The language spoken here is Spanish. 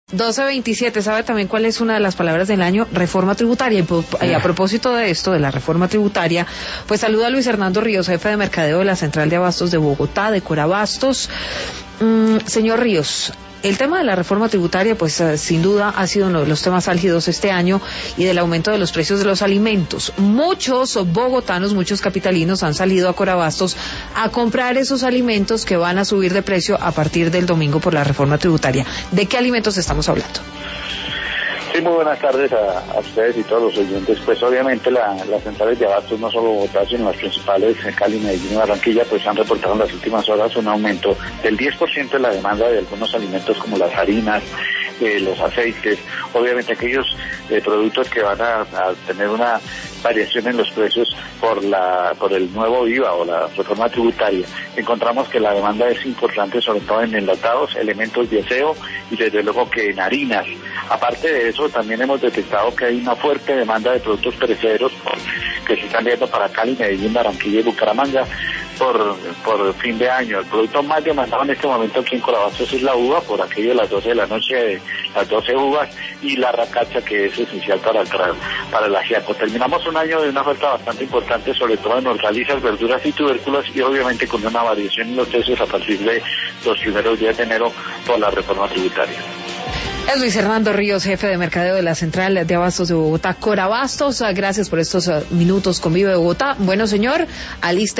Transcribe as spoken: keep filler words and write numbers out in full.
doce veintisiete, ¿sabe también cuál es una de las palabras del año? Reforma tributaria. Y a propósito de esto, de la reforma tributaria, pues saluda a Luis Hernando Ríos, jefe de mercadeo de la Central de Abastos de Bogotá, de Corabastos. Mm, señor Ríos, el tema de la reforma tributaria, pues uh, sin duda ha sido uno de los temas álgidos este año, y del aumento de los precios de los alimentos. Muchos bogotanos, muchos capitalinos han salido a Corabastos a comprar esos alimentos que van a subir de precio a partir del domingo por la reforma tributaria. ¿De qué alimentos estamos hablando? Sí, muy buenas tardes a, a ustedes y todos los oyentes. Pues obviamente la, las centrales de abastos, no solo Bogotá, sino las principales, Cali, Medellín y Barranquilla, pues han reportado en las últimas horas un aumento del diez por ciento de la demanda de algunos alimentos como las harinas, eh, los aceites, obviamente aquellos eh, productos que van a, a tener una variación en los precios por la por el nuevo I V A o la reforma tributaria. Encontramos que la demanda es importante, sobre todo en enlatados, elementos de aseo y desde luego que en harinas. Aparte de eso, también hemos detectado que hay una fuerte demanda de productos perecederos que se están viendo para Cali, Medellín, Barranquilla y Bucaramanga por por fin de año. El producto más demandado en este momento aquí en Corabastos es la uva, por aquello de las doce de la noche, las doce uvas, y la racacha, que es esencial para el, para el ajiaco. Terminamos un año de una oferta bastante importante, sobre todo en hortalizas, verduras y tubérculos, y obviamente con una variación en los precios a partir de los primeros días de enero por la reforma tributaria. Es Luis Hernando Ríos, jefe de mercadeo de la Central de Abastos de Bogotá, Corabastos. Gracias por estos minutos con Vive Bogotá. Bueno, señor, alista